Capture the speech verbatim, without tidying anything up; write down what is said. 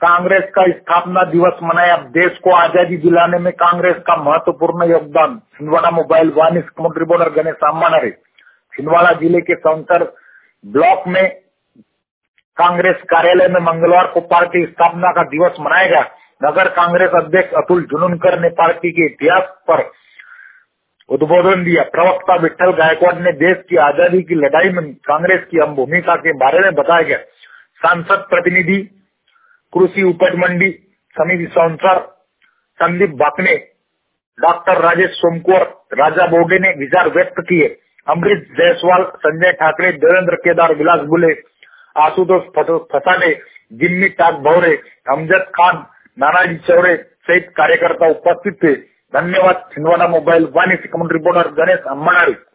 कांग्रेस का स्थापना दिवस मनाया। देश को आजादी दिलाने में कांग्रेस का महत्वपूर्ण योगदान। Chhindwara mobile Vaani community reporter Ganesh Ammanari. Chhindwara जिले के सौंसर ब्लॉक में कांग्रेस कार्यालय में मंगलवार को पार्टी स्थापना का दिवस मनाया गया। नगर कांग्रेस अध्यक्ष अतुल जुनूनकर ने पार्टी के इतिहास पर उद्बोधन दिया। प्रवक्ता विठल गायकवाड़ ने देश की आजादी की लड़ाई में कांग्रेस की अहम भूमिका के बारे में बताया गया। सांसद प्रतिनिधि कृषि उपज मंडी समिति सौंसर संदीप बाकने, डॉक्टर राजेश सोमकुवर, राजा बोगे ने विचार व्यक्त किए। अमरीश जायसवाल, संजय ठाकरे, देवेंद्र केदार, विलास बुले, आशुतोष फसाने, जिम्मी टाक भौरे, अमजद खान, नानाजी चौरे सहित कार्यकर्ता उपस्थित थे। धन्यवाद। छिंदवाड़ा मोबाइल वानी से कम्युनिटी रिपोर्टर गणेश अम्मानारी।